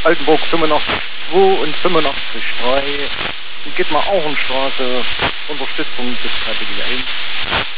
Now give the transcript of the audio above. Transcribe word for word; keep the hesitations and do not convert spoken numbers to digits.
Altenburg fünfundachtzig zwei und fünfundachtzig drei. Und geht mal auch in Straße. Unterstützung bis Kategorie eins.